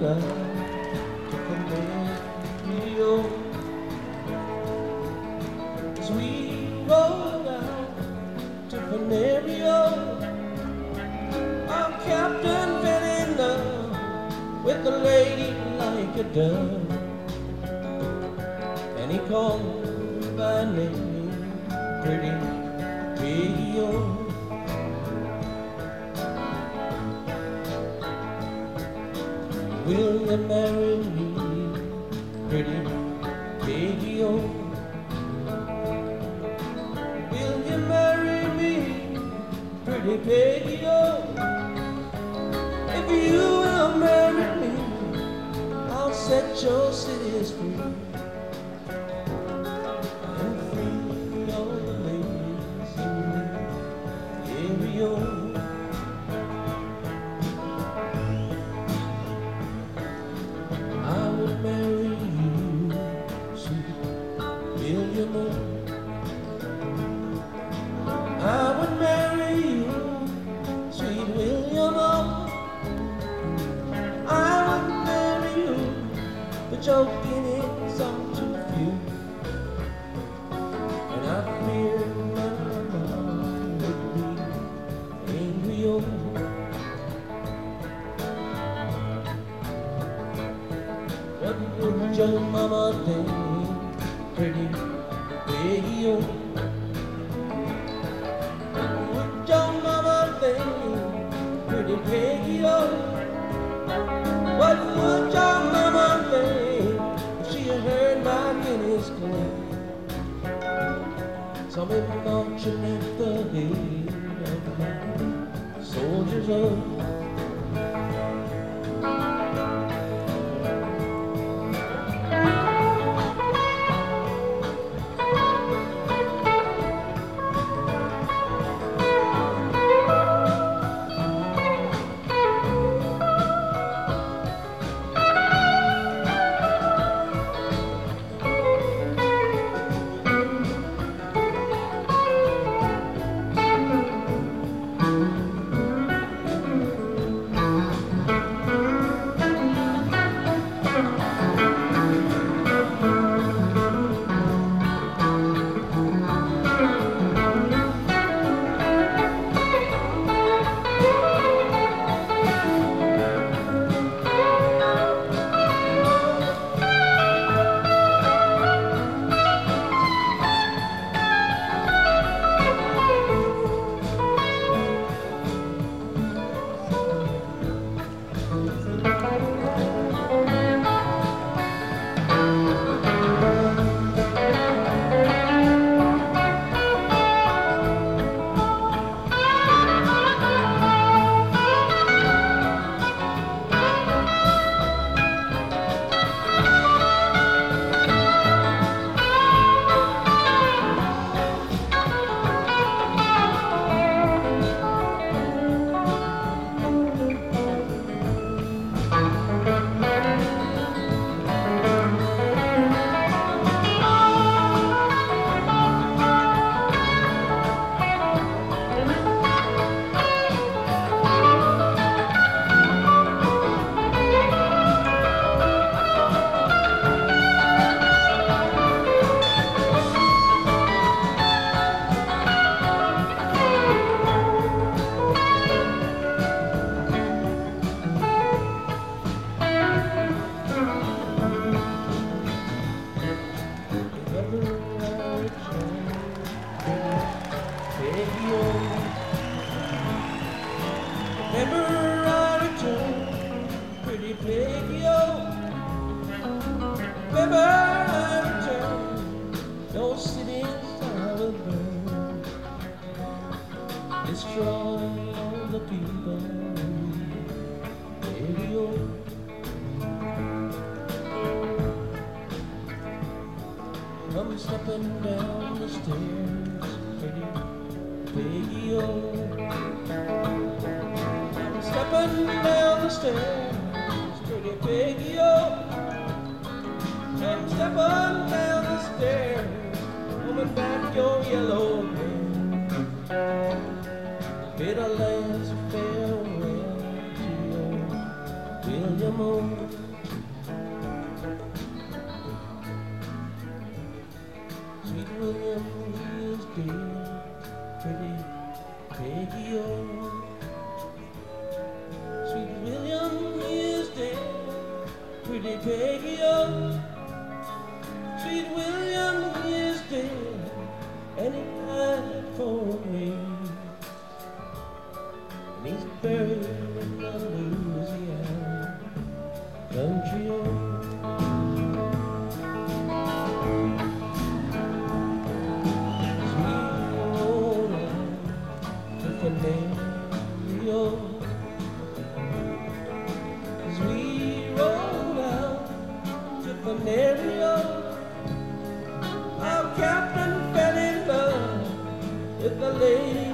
around to Canario. As we rolled out to Canario, our captain fell in love with a lady like a dove, and he called her by name, Pretty Peggy-O. Will you marry me, Pretty Peggy-O? Will you marry me, Pretty Peggy-O? If you will marry me, I'll set your cities free and free all the ladies in the area. I would marry you, sweet William O. I would marry you, sweet William O. I would marry you, but your guineas are too few, and I fear my mama would be angry. Oh, what would your mama think, Pretty Peggy-O? What would your mama think, Pretty Peggy-O? What would your mama think if she had heard my guineas claim? Saw me marching at the head of my soldiers of Remember I returned, Pretty Peggy-O. Remember I returned, those cities I will burn, destroy all the people, Peggy-O. Come stepping down the stairs, Pretty Peggy-O. Stepping down the stairs, Pretty Peggy-O. Come stepping down the stairs, woman back your yellow hair. Bid a last farewell to your William William O. Sweet William, he is dead. Pretty Peggy O. Sweet William, he is dead. Pretty Peggy O. Sweet William, he is dead, and he died for me. And he's buried in the Louisiana country. Sweet old Tiffany, oh, sweet roll out Tiffany, oh. Our captain fell in love with the lady